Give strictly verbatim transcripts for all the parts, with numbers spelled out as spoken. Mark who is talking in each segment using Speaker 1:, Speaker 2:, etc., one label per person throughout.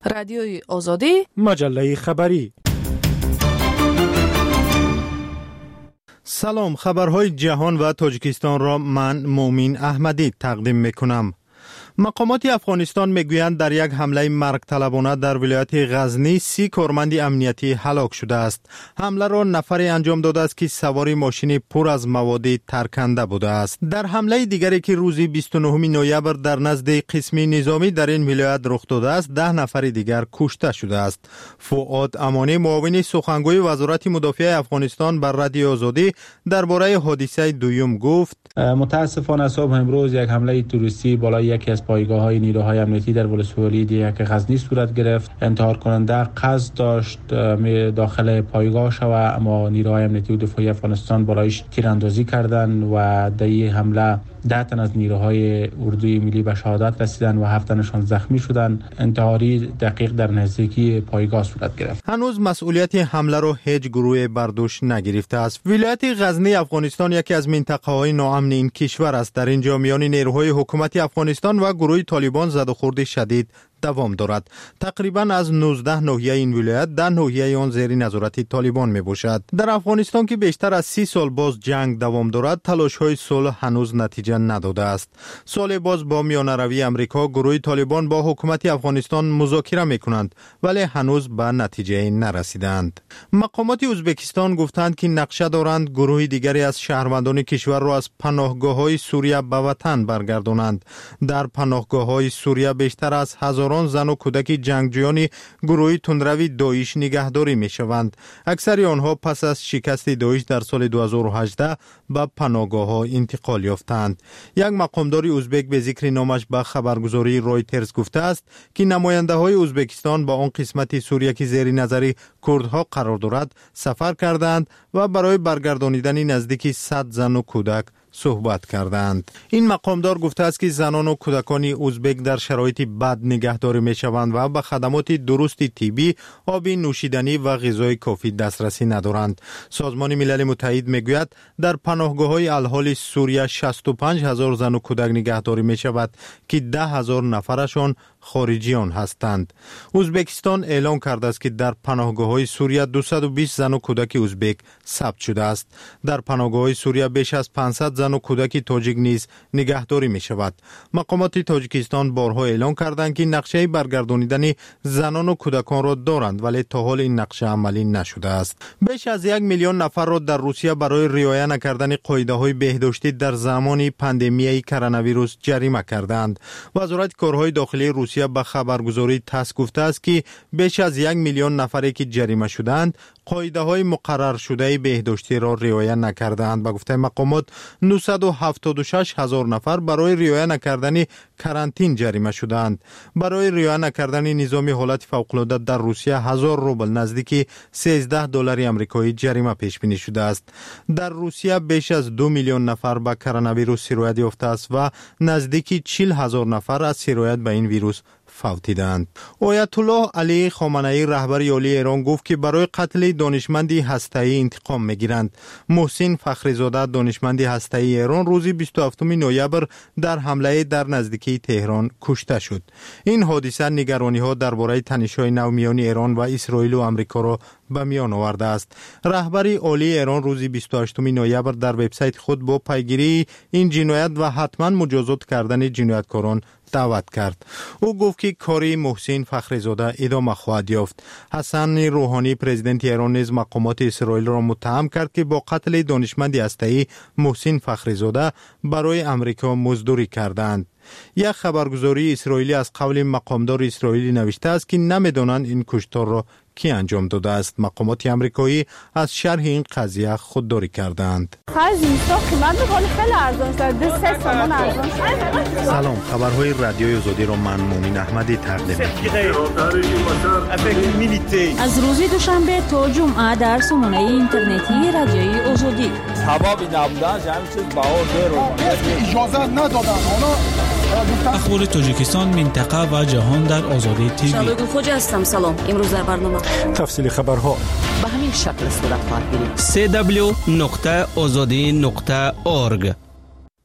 Speaker 1: رادیوی آزادی،
Speaker 2: مجله خبری. سلام، خبرهای جهان و تاجیکستان را من مومین احمدی تقدیم میکنم. مقامات افغانستان میگویند در یک حمله مرگ طلبانه در ولایت غزنی سی کارمند امنیتی هلاک شده است. حمله را نفری انجام داده است که سوار ماشین پر از مواد ترکنده بوده است. در حمله دیگری که روز بیست و نهم نوامبر در نزد قسم نظامی در این ولایت رخ داده است، ده نفر دیگر کشته شده است. فؤاد امانی، معاون سخنگوی وزارت مدافع افغانستان بر رادیو آزادی درباره حادثه دوم گفت:
Speaker 3: متاسفانه صبح امروز یک حمله تروریستی بالای یکی از پایگاه‌های نیروهای امنیتی در ولسوالی یک غزنی صورت گرفت. انتحار کننده قصد داشت داخل پایگاه شود، اما نیروهای امنیتی و دفاعی افغانستان بالایش تیراندازی کردند و در این حمله ده تن از نیروهای اردوی ملی به شهادت رسیدند و هفت تنشان زخمی شدند. انتحاری دقیق در نزدیکی پایگاه صورت گرفت.
Speaker 2: هنوز مسئولیت حمله را هیچ گروه بر دوش نگرفته است. ولایت غزنی افغانستان یکی از منطقه‌های ناامن این کشور است. در اینجا میان نیروهای حکومت افغانستان و گروه طالبان زد و خورد شدید دوام دارد. تقریبا از نوزده ناحیه این ولایت ده ناحیه آن زیر نظارت طالبان می باشد. در افغانستان که بیشتر از سی سال باز جنگ دوام دارد، تلاش‌های صلح هنوز نتیجه نداده است. سال باز با میانروی امریکا گروه طالبان با حکومت افغانستان مذاکره می‌کنند، ولی هنوز به نتیجه نرسیدند. مقامات ازبکستان گفتند که نقشه دارند گروه دیگری از شهروندان کشور را از پناهگاه‌های سوریه به وطن برگردانند. در پناهگاه‌های سوریه بیشتر از هزاران زن و کودک جنگجویان گروه تندروی داعش نگهداری می‌شوند. اکثر آنها پس از شکست داعش در سال دو هزار و هجده به پناهگاه‌ها انتقال یافتند. یک مقامدار ازبک به ذکر نامش به خبرگزاری رویترز گفته است که نماینده‌های ازبکستان با آن قسمت سوریه که زیر نظر کردها قرار دارد سفر کردند و برای برگردانیدن نزدیک صد زن و کودک صحبت کردند. این مقامدار گفته است که زنان و کودکان ازبک در شرایط بد نگهداری می شوند و به خدمات درست طبی، آب نوشیدنی و غذای کافی دسترسی ندارند. سازمان ملل متحد می گوید در پناهگاه‌های الحال سوریه شصت و پنج هزار زن و کودک نگهداری می شود که ده هزار نفرشان خارجیان هستند. ازبکستان اعلام کرده است که در پناهگاه‌های سوریه دویست و بیست زن و کودک ازبک ثبت شده است. در پناهگاه‌های سوریه بیش از پانصد زن و کودک تاجیک نیز نگهداری می شود. مقامات تاجیکستان بارها اعلام کردند که نقشه برگردانیدن زنان و کودکان را دارند، ولی تا حال این نقشه عملی نشده است. بیش از یک میلیون نفر را در روسیه برای رعایت نکردن قاعده‌های بهداشتی در زمان پاندمی کرونا ویروس جریمه کردند. وزارت کارهای داخلی روسیه به خبرگزاری تاس گفته است که بیش از یک میلیون نفری که جریمه شدند قاعده‌های مقرر شده بهداشتی را رعایت نکردند. به گفته مقامات نهصد و هفتاد و شش هزار نفر برای رعایت نکردن کرانتین جریمه شدند. برای رعایت نکردن نظام حالت فوق‌العاده در روسیه هزار روبل نزدیک سیزده دلار آمریکایی جریمه پیش بینی شده است. در روسیه بیش از دو میلیون نفر به کرونا ویروس سرایت یافته است و نزدیک چهل هزار نفر از سرایت به این ویروس فوتیدند. آیت الله علی خامنه‌ای رهبر عالی ایران گفت که برای قتل دانشمندی هسته‌ای انتقام می‌گیرند. محسن فخریزاده دانشمند هسته‌ای ایران روز بیست و هفتم نوامبر در حمله در نزدیکی تهران کشته شد. این حادثه نگرانی‌ها درباره تنش‌های نو میان ایران و اسرائیل و آمریکا را به میان آورده است. رهبر عالی ایران روز بیست و هشتم نوامبر در وبسایت خود با پیگیری این جنایت و حتما مجازات کردن جنایتکاران دعوت کرد. او گفت که کاری محسن فخریزاده ادامه خواهد یافت. حسن روحانی پرزیدنت ایران نیز مقامات اسرائیل را متهم کرد که با قتل دانشمند هسته‌ای محسن فخریزاده برای امریکا مزدوری کردند. یک خبرگزاری اسرائیلی از قول مقامدار اسرائیلی نوشته است که نمیدانند این کشتار را کی انجام داده است. مقامات آمریکایی از شرح این قضیه خودداری کردند. سلام، خبرهای رادیوی آزادی را من مومین احمدی تقدیم می‌کنم.
Speaker 4: از روز دوشنبه تا جمعه در سامانه اینترنتی رادیوی آزادی.
Speaker 5: حبابی نبودن همین چیز باور دارم. اجازه ندادن.
Speaker 6: اخبار تاجیکستان، منطقه و جهان در آزادی تیوی.
Speaker 7: شبگون خوجه هستم. سلام. امروز در برنامه
Speaker 2: تفصیل خبرها
Speaker 7: به همین شکل صورت خواهد گرفت.
Speaker 8: سی دبلیو نقطه آزادی نقطه اورگ.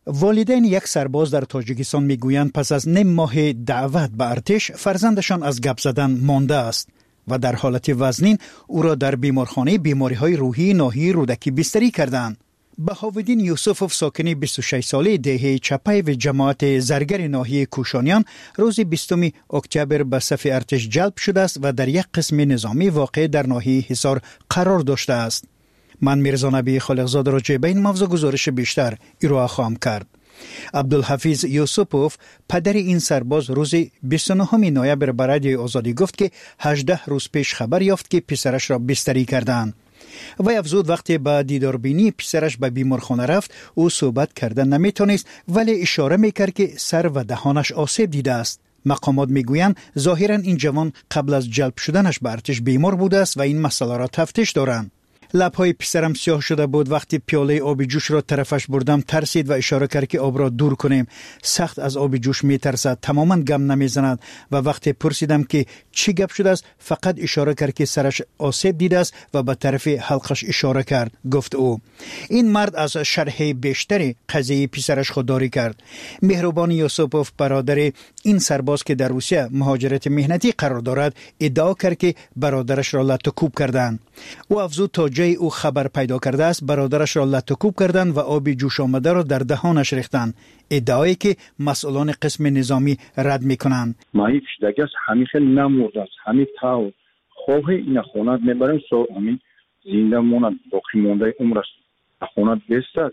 Speaker 1: والدین یک سرباز در تاجیکستان میگویند پس از نیم ماه دعوت به ارتش فرزندشان از گپ زدن مانده است و در حالت وزنین او را در بیمارخانه بیماری‌های روحی ناحیه رودکی بستری کردند. بهاودین یوسفوف ساکن بیست و شش ساله دهه چپای و جماعت زرگر ناحیه کوشانیان روز بیستم اکتبر به صف ارتش جلب شده است و در یک قسم نظامی واقع در ناحیه حصار قرار داشته است. من میرزا نبی خالقزاده را جای این موضوع گزارش بیشتر ارائه خواهم کرد. عبدالحفیظ یوسفوف پدر این سرباز روز بیست و نهم نوامبر به رادیوی آزادی گفت که هجده روز پیش خبر یافت که پسرش را بستری کردند. و افزود وقتی به دیداربینی پسرش به بیمارخانه رفت او صحبت کردن نمیتونست ولی اشاره میکرد که سر و دهانش آسیب دیده است. مقامات میگویند ظاهرا این جوان قبل از جلب شدنش به ارتش بیمار بوده است و این مسئله را تفتیش دارند. لبهای پسرم سیاه شده بود. وقتی پیاله آب جوش را طرفش بردم ترسید و اشاره کرد که آب را دور کنیم. سخت از آب جوش میترسد، تماما گم نمیزند و وقتی پرسیدم که چی گپ شده است فقط اشاره کرد که سرش آسیب دیده است و به طرف حلقش اشاره کرد، گفت او. این مرد از شرح بیشتر قضیه پسرش خودداری کرد. مهربان یوسفوف برادر این سرباز که در روسیه مهاجرت مهنتی قرار دارد ادعا کرد که برادرش را لطوکوب کردند. او افزود تا جای او خبر پیدا کرده است برادرش را لطوکوب کردند و آب جوش آمده را در دهانش ریختند، ادعایی که مسئولان قسم نظامی رد میکنند.
Speaker 8: ماهی فشدگی است، همین خیلی نمورده است، همین تاو خواه این خونت میبریم سو همین زنده مونت باقی مونده عمرش خونت بستد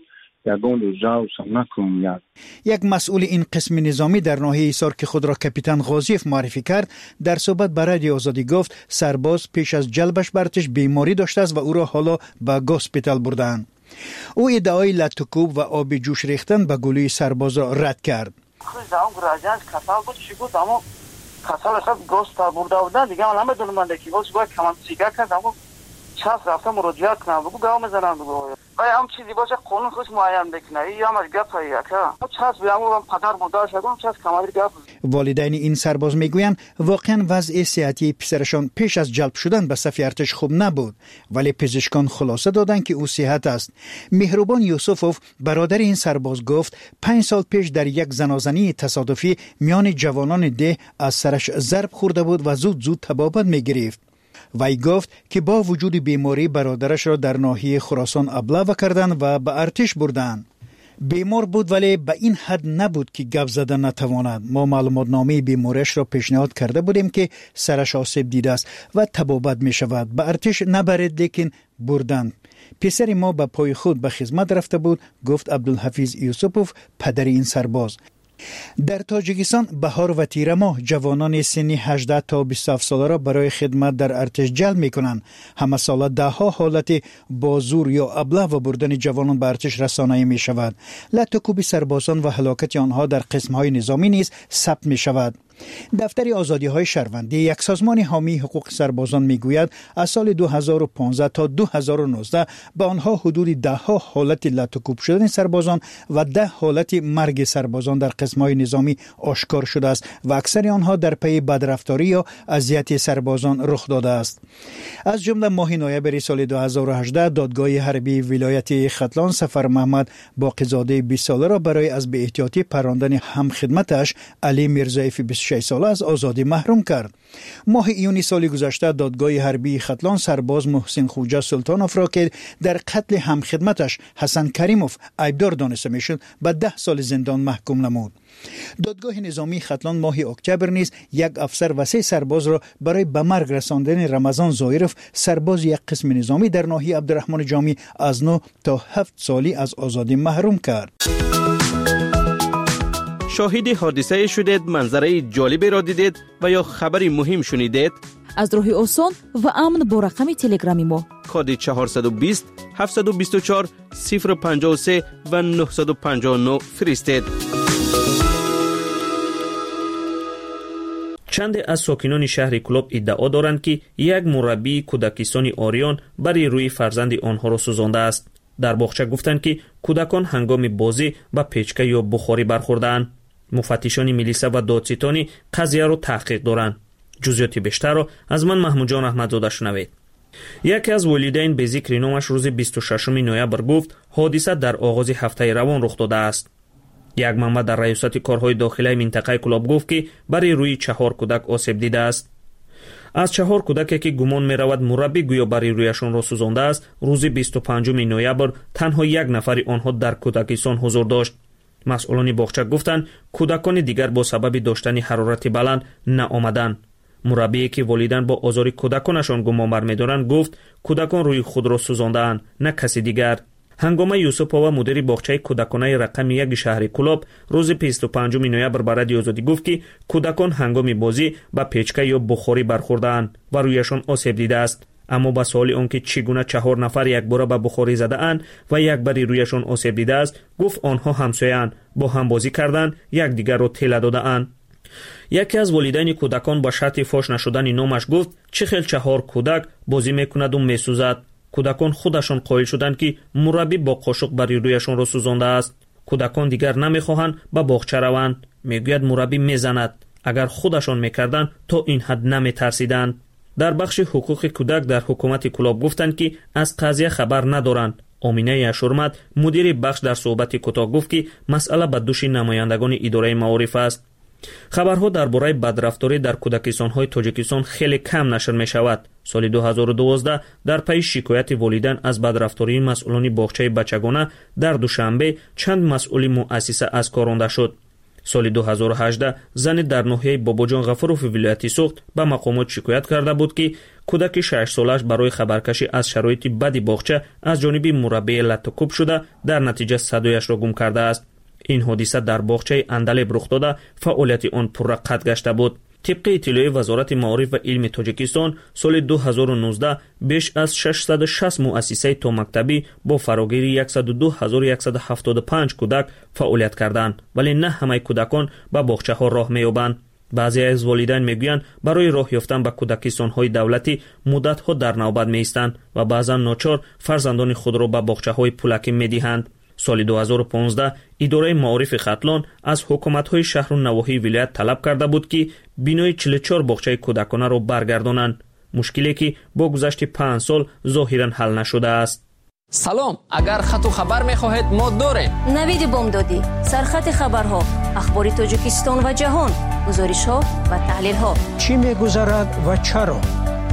Speaker 1: یک مسئول این قسم نظامی در ناحیه حصار که خود را کاپیتان غازیف معرفی کرد در صحبت با رادیو آزادی گفت سرباز پیش از جلبش به ارتش بیماری داشته است و او را حالا به گوسپیتال بردند. او ادعای لطوکوب و آب جوش ریختن به گلوی سرباز را رد کرد.
Speaker 9: چاس رفتم مراجعه کنم بگو گام میزنم بگو وای هم چیزی باشه قانون خودش معین بکنه یا مر گپ یا چاس بیامو پدر مادر شدم چاس کمال گپ.
Speaker 1: والدین این سرباز میگویند واقعا وضع صحتی پسرشان پیش از جلب شدن به صف ارتش خوب نبود ولی پزشکان خلاصه دادند که او صحت است. مهربان یوسفوف برادر این سرباز گفت پنج سال پیش در یک زنازنی تصادفی میان جوانان ده از سرش ضرب خورده بود و زود زود تبابت میگرفت. وی گفت که با وجود بیماری برادرش را در ناحیه خراسان ابلاغ کردند و به ارتش بردند. بیمار بود ولی به این حد نبود که گپ زدن نتواند. ما معلومات نامه بیماریش را پیشنهاد کرده بودیم که سرش آسیب دیده است و تبابت می شود. به ارتش نبرید لیکن بردند. پسر ما به پای خود به خدمت رفته بود، گفت عبدالحفیظ یوسفوف پدر این سرباز. در تاجیکستان بهار و تیر ماه جوانان سنی هجده تا بیست و هفت ساله را برای خدمت در ارتش جلب می کنند. همه ساله ده ها حالت بازور یا ابله و بردن جوانان به ارتش رسانایی می شود. لطوکوب سربازان و هلاکت آنها در قسم های نظامی نیز ثبت می شود. دفتر آزادی های شهروندی یک سازمان حامی حقوق سربازان میگوید از سال دو هزار و پانزده تا دو هزار و نوزده به آنها حدود ده ها حالت لطوکوب شدن سربازان و ده حالت مرگ سربازان در قسم‌های نظامی آشکار شده است و اکثر آنها در پی بدرفتاری یا اذیت سربازان رخ داده است. از جمله ماه نوامبر سال دو هزار و هجده دادگاه حربی ولایت ختلان سفر محمد باقی‌زاده بیست ساله را برای از بی احتیاطی پراندن همخدمتش علی میرزایف بیست و شش ساله از آزادی محروم کرد. ماه ایونی سال گذشته دادگاه حربی ختلان سرباز محسن خوجه سلطانوف را که در قتل همخدمتش حسن کریموف عیبدار دانسته میشد به ده سال زندان محکوم نمود. دادگاه نظامی ختلان ماه اکتبر نیز یک افسر و سه سرباز را برای به مرگ رساندن رمضان زایرف سرباز یک قسم نظامی در ناحیه عبدالرحمن جامی از نه تا هفت سالی از آزادی محروم کرد.
Speaker 10: شاهد حادثه شدید، منظره جالبی را دیدید و یا خبری مهم شنیدید؟
Speaker 4: از راه آسان و امن با رقم تلگرامی ما
Speaker 10: کد چهارصد و بیست هفتصد و بیست و چهار صفر پنجاه و سه و نهصد و پنجاه و نه فرستید.
Speaker 11: چند از ساکنان شهر کلوب ادعا دارند که یک مربی کودکستان آریان برای روی فرزند آنها را سوزانده است. در باغچه گفتند که کودکان هنگام بازی با پیچکه یا بخاری برخوردند. مفتشان میلیسا و دادستانی قضیه را تحقیق دارند. جزئیات بیشتر را از من محمود جان احمدزاده شنوید. یکی از والدین به ذکر نامش روز بیست و ششم نوامبر گفت حادثه در آغاز هفته روان رخ داده است. یک منبع در ریاست کارهای داخلی منطقه کلاب گفت که برای روی چهار کودک آسیب دیده است. از چهار کودکی که گمان می رود مربی گویا برای رویشان را سوزانده است، روز بیست و پنجم نوامبر تنها یک نفر آنها در کودکستان حضور داشت. مسئولان باغچه گفتند کودکان دیگر با سبب داشتن حرارت بلند نآمدند. مربی که والدین با آزار کودکانشان گمان بر می‌دارند گفت کودکان روی خود را سوزاندند، نه کسی دیگر. هنگامه یوسفова مدیر باغچه کودکانه رقم یک شهر کلاب روز بیست و پنجم نوامبر بر رادیو آزادی گفت که کودکان هنگام بازی با پیچکه یا بخاری برخورده‌اند و رویشان آسیب دیده است. اما با سوال آنکه چگونه چهار نفر یک بار با بخاری زده اند و یک باری رویشان آسیب دیده است، گفت آنها همسایه‌اند، با هم بازی کردند، یک دیگر را تله داده اند. یکی از والدین کودکان با شرط فاش نشدن نامش گفت چه خیل چهار کودک بازی میکند و میسوزد. کودکان خودشان قائل شدند که مربی با قاشق بر رویشان را سوزانده است. کودکان دیگر نمیخواهند به باغچه روند. میگوید مربی میزند. اگر خودشان میکردند تا این حد نمیترسیدند. در بخش حقوق کودک در حکومت کلاب گفتند که از قضیه خبر ندارند. آمینه اشورمت مدیر بخش در صحبت کوتاه گفت که مسئله به دوش نمایندگان اداره معارف است. خبرها درباره بدرفتاری در کودکستان‌های تاجیکستان خیلی کم نشر می‌شود. سال دو هزار و دوازده در پی شکایت والدین از بدرفتاری مسئولان باغچه بچگانه در دوشنبه چند مسئول مؤسسه از کار رانده شد. سال دو هزار و هجده زن در ناحیه باباجان غفوروف ولایت سوخت به مقامات شکایت کرده بود که کودک شش سالش برای خبرکشی از شرایط بد باغچه از جانب مربی لطکوب شده در نتیجه صدایش را گم کرده است. این حادثه در باغچه اندلب رخ داده فعالیت آن پررقت گشته بود. طبق اطلاع وزارت معارف و علم تاجیکستان سال دو هزار و نوزده بیش از ششصد و شصت مؤسسه تا مکتبی با فراگیری صد و دو هزار و صد و هفتاد و پنج کودک فعالیت کردند، ولی نه همه کودکان به باغچه ها راه می‌یابند. بعضی از والدین میگویند برای راه یافتن به کودکستان های دولتی مدت ها در نوبت می‌ایستند و بعضا ناچار فرزندان خود را به باغچه های پولکی می‌دهند. سال دو هزار و پانزده اداره معارف ختلان از حکومت‌های شهر و نواحی ولایت طلب کرده بود که بینای چهل و چهار باغچه کودکانه را برگردانند، مشکلی که با گذشت پنج سال ظاهراً حل نشده است.
Speaker 12: سلام، اگر خط و خبر می‌خواهید ما داریم.
Speaker 7: نوید بامدادی، سرخط خبرها، اخبار تاجیکستان و جهان، گزارش‌ها و تحلیل‌ها.
Speaker 13: چی می‌گذرد و چرا؟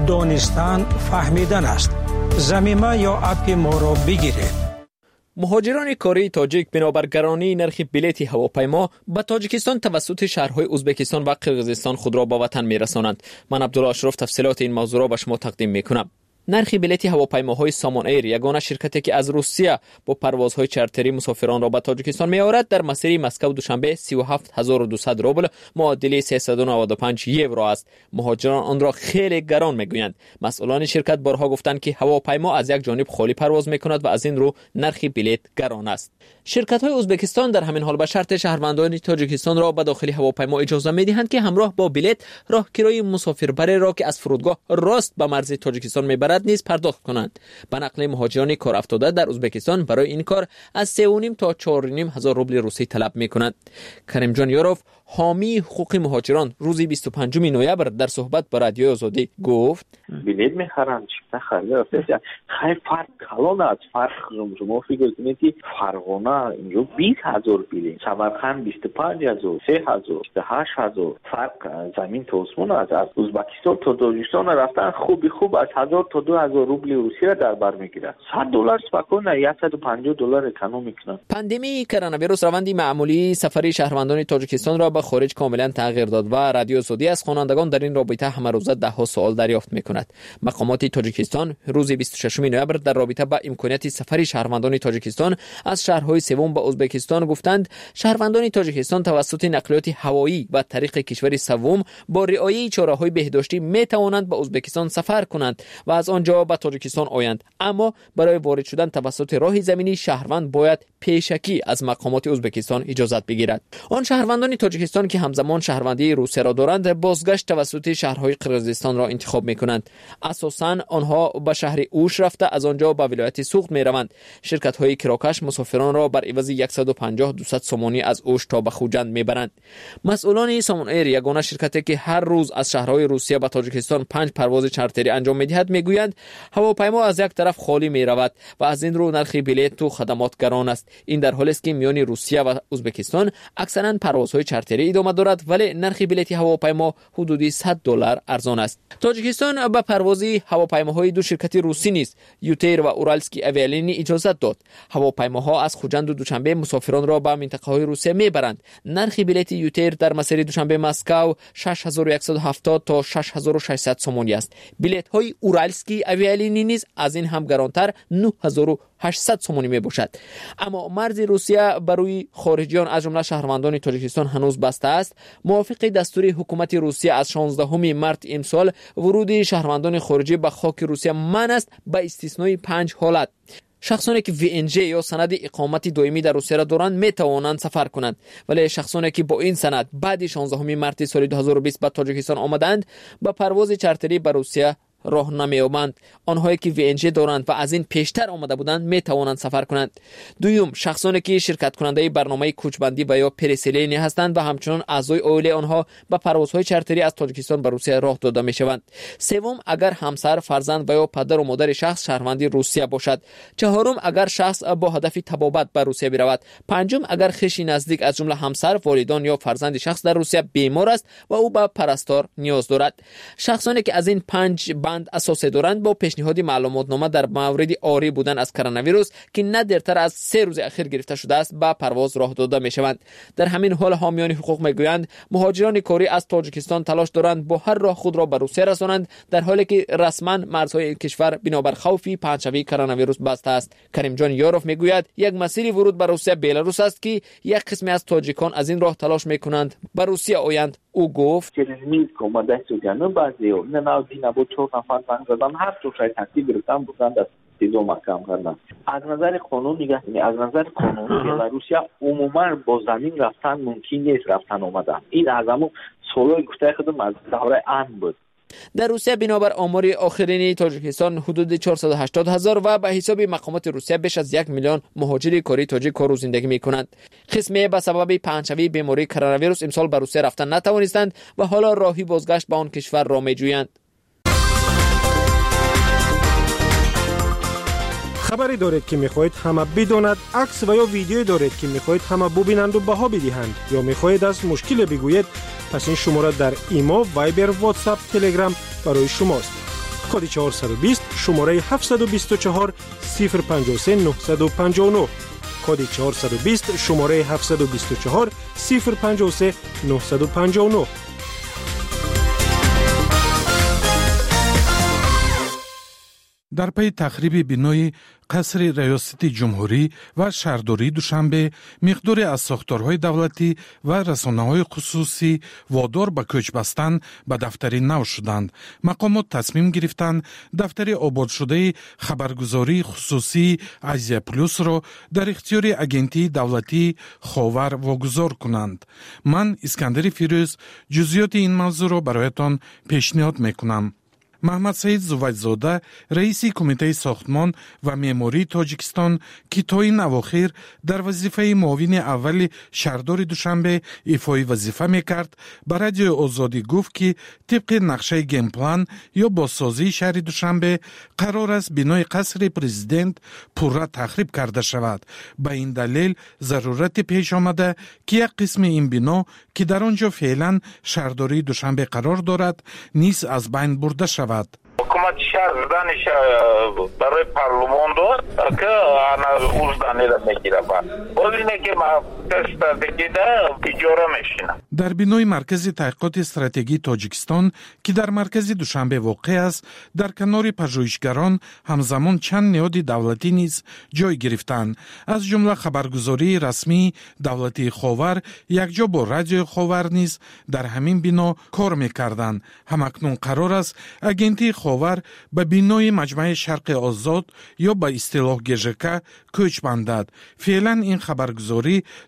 Speaker 13: دانستن فهمیدن است. ضمیمه یا اپ ما را بگیرید.
Speaker 12: مهاجران کاری تاجیک بنابر گرانی نرخ بلیط هواپیما به تاجیکستان توسط شهرهای ازبکستان و قرقیزستان خود را به وطن می‌رسانند. من عبدالله اشرف تفصیلات این موضوع را به شما تقدیم می‌کنم. نرخ بلیط هواپیماهای سامان ایر، یگانه شرکتی که از روسیه با پروازهای چارتری مسافران را به تاجیکستان می‌آورد، در مسیر مسکو دوشنبه سی و هفت هزار و دویست روبل معادل سیصد و نود و پنج یورو است. مهاجران آن را خیلی گران می‌گویند. مسئولان شرکت بارها گفتند که هواپیما از یک جانب خالی پرواز می‌کند و از این رو نرخ بلیط گران است. شرکت‌های ازبکستان در همین حال به شرط شهروندان تاجیکستان را به داخل هواپیما اجازه می‌دهند که همراه با بلیط راهگیری مسافربری را که از فرودگاه راست به مرز تاجیکستان می‌برد نیز پرداخت کنند. به نقل مهاجران کار افتاده در ازبکستان برای این کار از سه و نیم تا چهار و نیم هزار روبل روسی طلب می‌کنند. کریم جان یاروف، حامی حقوق مهاجران، روز بیست و پنجم نوامبر در صحبت با رادیو آزادی گفت
Speaker 14: بلیط می‌خرند چه خرید خیلی فرق کلان است. فرق شما فکر کنید که فرغانه اینجا بیست هزار بلیط، سمرقند بیست و پنج هزار، سه هزار، هشت هزار. فرق زمین تا آسمان است. از ازبکستان تا تاجیکستان رفتن خوبی خوب از هزار تا دو هزار روبل روسی را در بر میگیرد. صد دلار سپکونه صد و پنجاه دلار اکانومی میکنند.
Speaker 12: پاندمی کرونا ویروس روند معمولی سفری شهروندان تاجیکستان را به خارج کاملا تغییر داد و رادیو آزادی از خوانندگان در این رابطه همه روزه ده ها سوال دریافت میکند. مقامات تاجیکستان روز بیست و ششم نوامبر در رابطه با امکانیت سفری شهروندان تاجیکستان از شهرهای سوم به ازبکستان گفتند شهروندان تاجیکستان توسط نقلیات هوایی و طریق کشور سوم با رعایت چاره‌های بهداشتی می توانند به ازبکستان سفر کنند و از آنجا به تاجیکستان آیند، اما برای وارد شدن توسط راه زمینی شهروند باید پیشکی از مقامات ازبکستان اجازت بگیرد. آن شهروندان تاجیکستان تاجیکستان که همزمان شهروندی روسیه را دارند بازگشت توسط شهرهای قرقیزستان را انتخاب میکنند. اساساً آنها به شهر اوش رفته از آنجا به ولایت سوخت میروند. شرکت های کراکش مسافران را بر عوض صد و پنجاه دویست سومانی از اوش تا به خوجند میبرند. مسئولان سامان ایر، یگانه شرکتی که هر روز از شهرهای روسیه به تاجیکستان پنج پرواز چارتری انجام میدهد، میگویند هواپیما از یک طرف خالی میرود و از این رو نرخ بلیط و خدمات گران است. این در حالی است که میان روسیه و ازبکستان اکثرا پروازهای چارتری ادامه دارد، ولی نرخ بلیط هواپیما حدود صد دلار ارزان است. تاجیکستان به پرواز هواپیماهای دو شرکت روسی نیز یوتیر و اورالسکی اویالینی اجازه داد. هواپیماها از خوجند و دوشنبه مسافران را به منطقه های روسیه میبرند. نرخ بلیط یوتیر در مسیر دوشنبه مسکو شش هزار و صد و هفتاد تا شش هزار و ششصد سومانی است. بلیط های اورالسکی اویالینی نیز از این هم گرانتر نه هزار و هشتصد سومانی می باشد. اما مرز روسیه برای خارجیان از جمله شهروندان تاجیکستان هنوز بسته است. موافق دستور حکومت روسیه از شانزدهم مارس امسال ورود شهروندان خارجی به خاک روسیه منع است به استثنای پنج حالت. شخصانی که وی ان جی یا سند اقامت دائمی در روسیه را دارند می توانند سفر کنند، ولی شخصانی که با این سند بعد شانزدهم مارس سال دو هزار و بیست به تاجیکستان آمدند با پرواز چارتری به روسیه راه نمی‌یابند. آنهایی که وی ان جی دارند و از این پیشتر آمده بودند می توانند سفر کنند. دوم، شخصانی که شرکت کننده برنامه کوچبندی و یا پرسیلینی هستند و همچنین اعضای عائله آنها به پروازهای چارتری از تاجیکستان به روسیه راه داده می‌شوند. سوم، اگر همسر، فرزند و یا پدر و مادر شخص شهروندی روسیه باشد. چهارم، اگر شخص با هدف تبابت به روسیه برود. پنجم، اگر خویش نزدیک از جمله همسر، والدان یا فرزند شخص در روسیه بیمار است و او به پرستار نیاز دارد. شخصانی که از این پنج بند اساسی دارند با پیشنهاد معلوماتنامه در مورد آری بودن از کرونا ویروس که نه دیرتر از سه روز اخیر گرفته شده است به پرواز راه داده می شوند. در همین حال حامیان حقوق میگویند مهاجران کاری از تاجیکستان تلاش دارند با هر راه خود را به روسیه رسانند، در حالی که رسما مرزهای این کشور بنابر خوف پنجشنبه کرونا ویروس بسته است. کریم جان یاروف میگوید یک مسیر ورود به روسیه بیلاروس است که یک قسمی از تاجیکان از این راه تلاش میکنند به روسیه آیند. او گفت
Speaker 14: هر طور شاید تکلیف گرفتن بودند از دیدو محکم کردن. از نظر قانون نگاه کنید، از نظر قانونی روسیه عموما با زمین رفتن ممکن نیست، رفتن آمدن. این از همون سالهای گفته خودم از دوره امن بود.
Speaker 12: در روسیه بنابر آمار آخرین تاجیکستان حدود چهارصد و هشتاد هزار و به حساب مقامات روسیه بیش از یک میلیون مهاجر کاری تاجیک کار و زندگی میکنند. قسمی به سبب پنجشنبه بیماری کرونا ویروس امسال به روسیه رفتن نتوانستند و حالا راهی بازگشت به آن کشور را میجویند.
Speaker 15: خبری دارید که میخواهید همه بداند، عکس و یا ویدیویی دارید که میخواهید همه ببینند و بها بدهند، یا میخواهید از مشکل بگویید، پس این شماره در ایما، وایبر، واتساپ، تلگرام برای شماست. کد چهارصد و بیست شماره هفتصد و بیست و چهار صفر پنجاه و سه نهصد و پنجاه و نه. کد چهارصد و بیست شماره هفتصد و بیست و چهار صفر پنجاه و سه نهصد و پنجاه و نه.
Speaker 16: در پی تخریب بنای قصر ریاست جمهوری و شهرداری دوشنبه، مقداری از ساختارهای دولتی و رسانه‌های خصوصی وادار به کوچ بستن به دفتر نو شدند. مقامات تصمیم گرفتند دفتر آباد شده خبرگزاری خصوصی آسیا پلوس را در اختیار اگنتی دولتی خاور واگذار کنند. من اسکندر فیروز جزئیات این موضوع را برایتان پیشنهاد میکنم. محمد سعید زویدزاده رئیس کمیته ساختمان و معماری تاجیکستان که تا این اواخر در وظیفه معاون اول شهردار دوشنبه ایفای وظیفه میکرد، به رادیو آزادی گفت که طبق نقشه گیم پلان یا بازسازی شهر دوشنبه قرار است بنای قصر پرزیدنت پورا تخریب کرده شود. به این دلیل ضرورت پیش آمده که یک قسم این بنا که در آنجا فعلا شهرداری دوشنبه قرار دارد نیز از بین برده شود.
Speaker 17: حکومت شهر دانش برای پارلمان داد که آن اوز دانیده میگیره با باز اینه که ما استراتژی ده تجاره میشینه.
Speaker 16: در بنای مرکز تحقیقات استراتژی تاجیکستان که در مرکز دوشنبه واقع است، در کنار پژوهشگران همزمان چند نهاد دولتی نیز جای گرفتند، از جمله خبرگزاری رسمی دولتی خاور یکجا با رادیو خاور نیز در همین بنا کار میکردند. همکنون قرار است اگنتی خاور به بنای مجمع شرق آزاد یا به اصطلاح گژک کوچ بندد. فعلا این خبرگزاری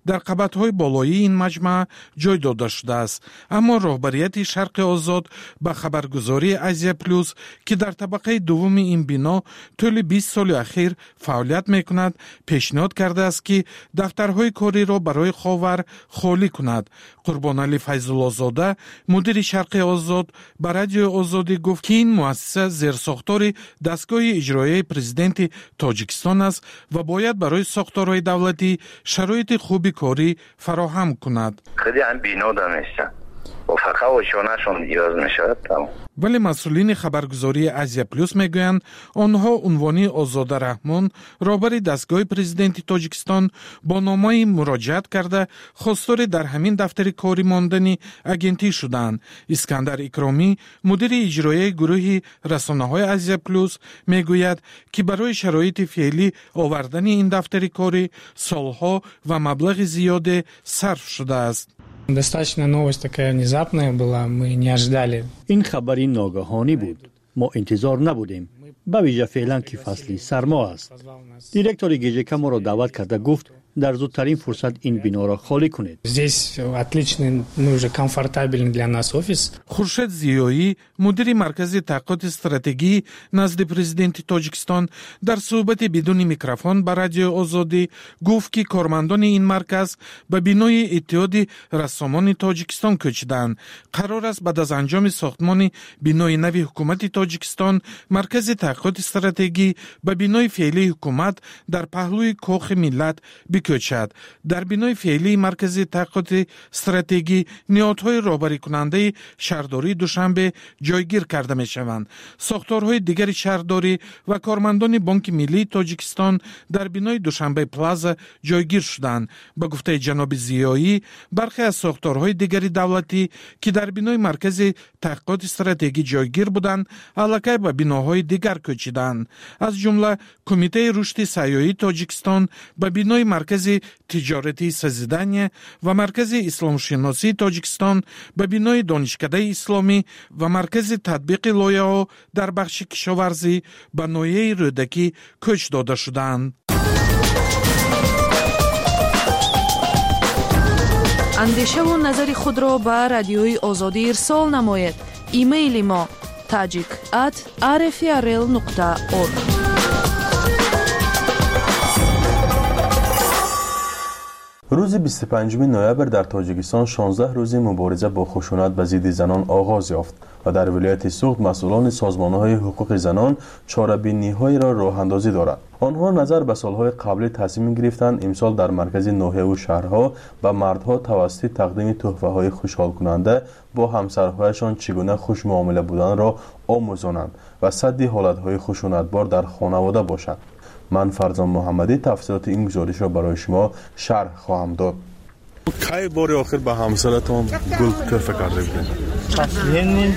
Speaker 16: در قبطهای بالایی این مجمع جای داده شده است. اما رهبریت شرق آزاد به خبرگزاری آزیا پلوس که در طبقه دوم این بنا طول بیست سال اخیر فعالیت میکند پیشنهاد کرده است که دفترهای کاری را برای خاور خالی کند. قربانعلی فیض‌الله زاده مدیر شرق آزاد به رادیو آزادی گفت که این مؤسسه زیر ساختار دستگاه اجرایی پرزیدنت تاجیکستان است و باید برای ساختارهای دولتی شرایط خوبی کاری فراهم کند.
Speaker 18: خیلی هم بیناده میشن و فقط وشانهشون نیاز میشود.
Speaker 16: ولی مسئولین خبرگزاری آزیا پلوس میگویند آنها عنوانی آزاده رحمان رهبر دستگاه پرزیدنت تاجیکستان با نامه مراجعت کرده خواستار در همین دفتر کاری ماندنی اگنتی شدند. اسکندر اکرامی مدیر اجرایی گروه رسانه‌های آزیا پلوس میگوید که برای شرایط فعلی آوردن این دفتر کاری سالها و مبلغ زیاد صرف شده است.
Speaker 19: Достаточно новость такая внезапная была, мы не ожидали.
Speaker 20: این خبری ناگهانی بود. ما انتظار نبودیم. به ویژه فعلا که فصل سرما است. دیرکتور گیجک ما را دعوت کرده گفت در زودترین فرصت این بنا را خالی کنید.
Speaker 19: Здесь отличный, ну уже комфортабельный для нас офис.
Speaker 16: خورشید زیایی مدیر مرکز تحقیقات استراتژی نزد پرزیدنت تاجیکستان در صحبت بدون میکروفون با رادیو آزادی گفت که کارمندان این مرکز به بنای اتحاد رسامان تاجیکستان کوچیدند. قرار است بعد از انجام ساختمان بنای نوی حکومت تاجیکستان مرکز تحقیقات استراتژی به بنای فعلی حکومت در پهلوی کاخ ملت بکوچد. در بنای فعلی مرکز تحقیقات استراتژی نهادهای راهبری کننده شهرداری دوشنبه جایگیر کرده می شوند. ساختارهای دیگر شهرداری و کارمندان بانک ملی تاجیکستان در بنای دوشنبه پلازا جایگیر شدند. به گفته جناب زیایی برخی از ساختارهای دیگر دولتی که در بنای مرکز تحقیقات استراتژی جایگیر بودند الکی به بناهای دیگر کوچیدند. از جمله کمیته رشد سیاحی تاجیکستان به بنای مرکز تجارتی سازیدنی و مرکز اسلام شناسی تاجیکستان به بنای دانشکده اسلامی و مرکز تطبیق لایحه‌ها در بخش کشاورزی به ناحیه رودکی کوچ داده شدند.
Speaker 21: اندیشه و نظر خود را به رادیوی آزادی ارسال نمایید. ایمیل ما tajik at r f r l nokta org.
Speaker 22: روز بیست و پنجم نوامبر در تاجیکستان شانزده روز مبارزه با خشونت به ضد زنان آغاز یافت و در ولایت سوخت مسئولان سازمان‌های حقوق زنان چاره‌بینی‌هایی را راه اندازی دارند. آنها نظر به سالهای قبلی تصمیم گرفتند امسال در مرکز ناحیه و شهرها به مردها توسط تقدیم تحفه‌های خوشحال کننده با همسرهایشان چگونه خوش معامله بودن را آموزانند و سد حالت‌های خشونتبار در خانواده باشند. من فرزان محمدی تفصیلات این گزارش را برای شما شرح خواهم داد. کی بار آخر به همسرتان گل تحفه کرده بودید؟
Speaker 23: اصلا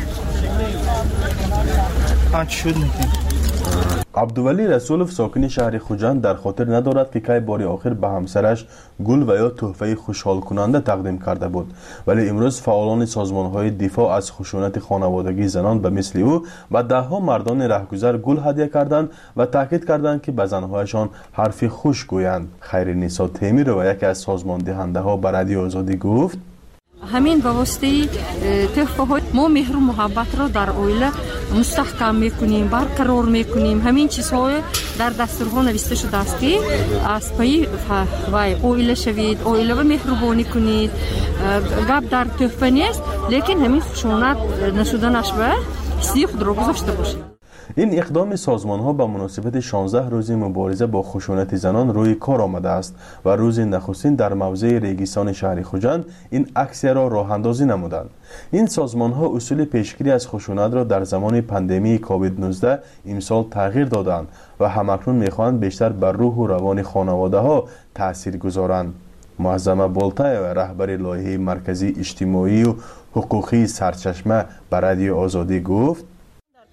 Speaker 23: پنج شد
Speaker 22: عبدولی رسولف ساکن شهر خوجند در خاطر ندارد که کی بار آخر به همسرش گل و یا تحفه خوشحال کننده تقدیم کرده بود، ولی امروز فعالان سازمان‌های دفاع از خشونت خانوادگی زنان به مثل او و ده‌ها مردان رهگذر گل هدیه کردند و تاکید کردند که به زن‌هایشان حرف خوش گویند. خیرنسا تیمیر و یکی از سازمان دهنده‌ها به رادیو آزادی گفت
Speaker 24: همین به واسطه تحفه های ما مهر و محبت را در عائله مستحکم میکنیم، برقرار میکنیم. همین چیزهای در دستورها نوشته شده است که از پای وای عائله شوید، عائله و مهربانی کنید. گپ در تحفه نیست، لیکن همین خشونت نشدنش به حسی خود را گذاشته باشید.
Speaker 22: این اقدام سازمان‌ها به مناسبت شانزده روز مبارزه با خشونت زنان روی کار آمده است و روز نخستین در موضع ریگستان شهر خوجند این اکسیه را راه اندازی نمودند. این سازمان‌ها اصول پیشگیری از خشونت را در زمان پاندمی کووید نوزده امسال تغییر دادند و همکنون می‌خواهند بیشتر بر روح و روان خانواده‌ها تأثیر گذارند. معظمه بولتایو رهبر لایحه مرکزی اجتماعی و حقوقی سرچشمه به رادیو آزادی گفت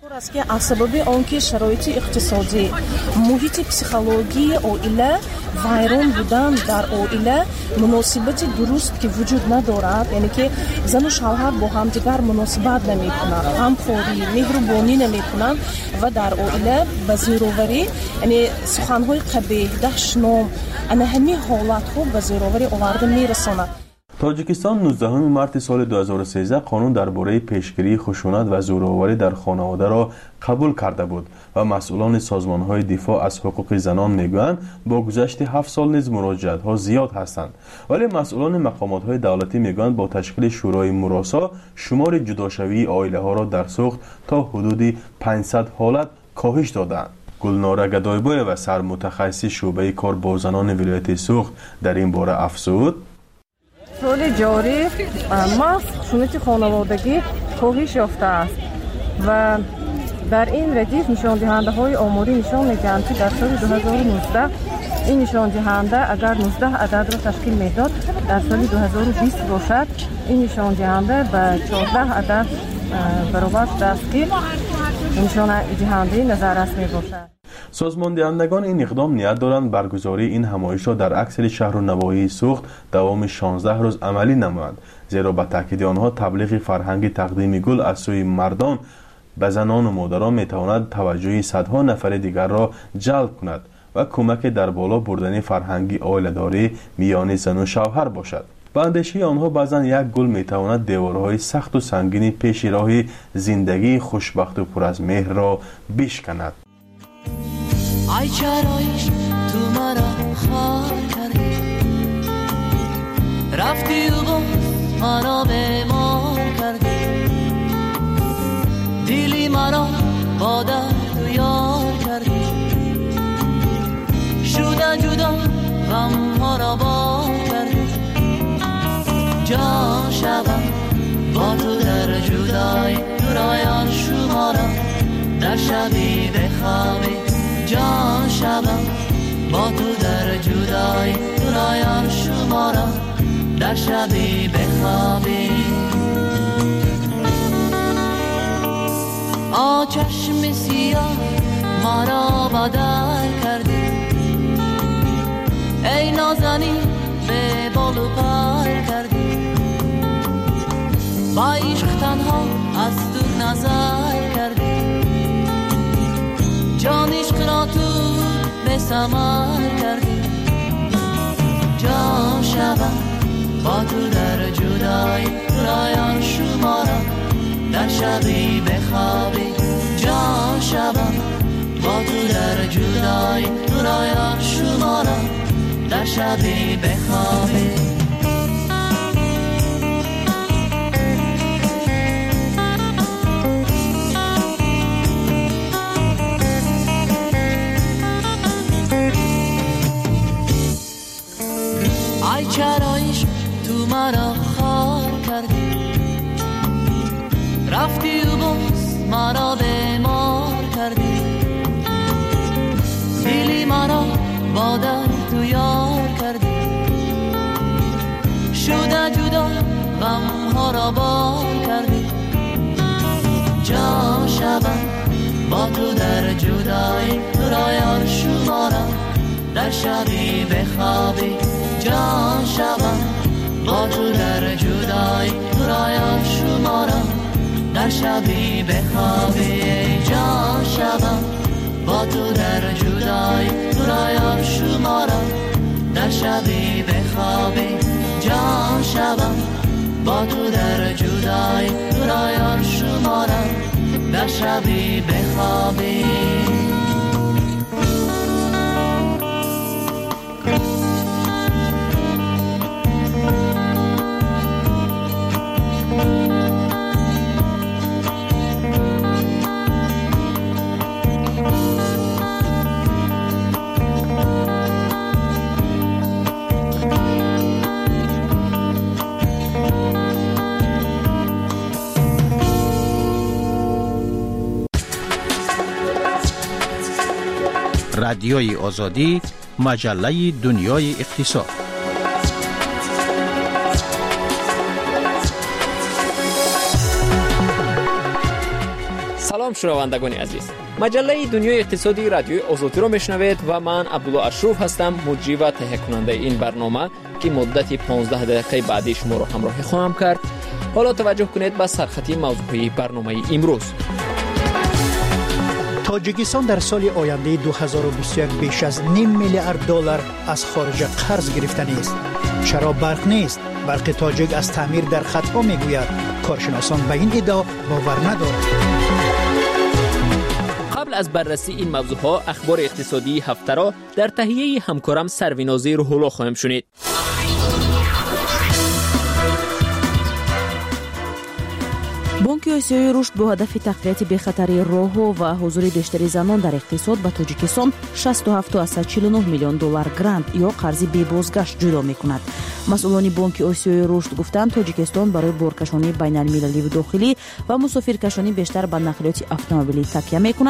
Speaker 2: است که سبب آنکه شرایط اقتصادی، محیط پسیخولوژی عائله، ویران بودن در عائله، مناسبت درست که وجود ندارد، یعنی که زن و شوهر با هم دیگر مناسبت نمی‌کنند، همکاری، مهربانی نمی‌کنند و در عائله به زیرآوری، یعنی سخن‌های قبیح، دشنام، انا همین حالت‌ها به زیرآوری آورده می‌رساند.
Speaker 22: تاجیکستان نوزدهم مارس سال دو هزار و سیزده قانون درباره پیشگیری خشونت و زورآوری در خانواده را قبول کرده بود و مسئولان سازمان‌های دفاع از حقوق زنان میگویند با گذشت هفت سال نیز مراجعت‌ها زیاد هستند، ولی مسئولان مقامات‌های دولتی میگویند با تشکیل شورای مراسا شمار جداشوی عائله‌ها را در سوخت تا حدود پانصد حالت کاهش دادند. گلناره گدایبای و سرمتخصص شعبه کار با زنان ولایت سوخت در این باره افزود:
Speaker 24: سال جاری ماست خشونت خانوادگی کاهش یافته است و در این ردیف نشان دهنده های آماری نشان می‌دهند که در سال دو هزار و نوزده این نشان دهنده اگر نوزده عدد را تشکیل میداد، در سال دو هزار و بیست باشد این نشان دهنده به چهارده عدد برابر شده است که نشان دهنده نظر رسمی باشد.
Speaker 22: سازمان دهندگان این اقدام نیت دارند برگزاری این همایش را در اکثر شهر و نواحی سوخت دوام شانزده روز عملی نمایند، زیرا به تاکید آنها تبلیغ فرهنگ تقدیم گل از سوی مردان به زنان و مادران میتواند توجه صدها نفر دیگر را جلب کند و کمک در بالا بردن فرهنگی عائله‌داری میان زن و شوهر باشد. به اندیشه آنها بعضا یک گل میتواند دیوارهای سخت و سنگین پیش راه زندگی خوشبخت و پر از مهر را بشکند.
Speaker 3: ای چرایش تو مرا خار کردی، رفتی و باز مرا بیمار کردی، دیلی مرا با درد و یار کردی، شده جدا غم ها را بار کردی، جان شبم با تو در جدای دورایان شما را در شبی بخوابی، جان شبم با تو در جدای دورایان شما را در شبی بخوابی. آ چشم سیاه ما را بدر کردی، ای نازنین به بال و پر کردی، با عشق تنها از دور نظر کردی، جان عشق را تو به ثمر کردی، جان شبم با تو در جدای دورایان شما را در شبی بخوابی، جان شبم با تو در جدای دورایان شما را در شبی بخوابی. ای چرایش تو مرا خار کردی، رفتی و باز مرا بیمار کردی، دیلی مرا با درد و یار کردی، شده جدا غم ها را بار کردی، جان شبم با تو در جدای دورایان شما را در شبی بخوابی، جان شبم با تو در جدای دورایان شما را در شبی بخوابی، جان شبم با تو در جدای دورایان شما را در شبی بخوابی، جان شبم با تو در جدای دورایان شما را در شبی بخوابی.
Speaker 5: رادیوی آزادی، مجله دنیای اقتصاد.
Speaker 12: سلام شنوندگان عزیز، مجله دنیای اقتصادی رادیوی آزادی را میشنوید و من عبدالله اشرف هستم، مجری و تهیه کننده این برنامه که مدت پانزده دقیقه بعدی شما را همراهی خواهم کرد. حالا توجه کنید به سرخط موضوعی برنامه امروز.
Speaker 1: تاجیکستان در سال آینده دو هزار و بیست و یک بیش از نیم میلیارد دلار از خارج قرض گرفتنی است. چرا برق نیست؟ برق تاجیک از تعمیر در خطا میگوید. کارشناسان به این ادعا باور ندارند.
Speaker 12: قبل از بررسی این موضوعها اخبار اقتصادی هفته را در تهیه همکارم سروینازی روح‌الله خواهیم شنید.
Speaker 6: بانک آسیایی رشد با هدف تقویت بی‌خطری راه‌ها و حضور بیشتری زنان در اقتصاد به تاجیکستان شصت و هفت ممیز چهل و نه میلیون دلار گرانت یا قرض بی بازگشت جدا می‌کند. مسئولان بانک آسیایی رشد گفتند تاجیکستان برای بارکشانی بین‌المللی و داخلی و مسافرکشانی بیشتر به نقلیات اتومبیلی تکیه می‌کند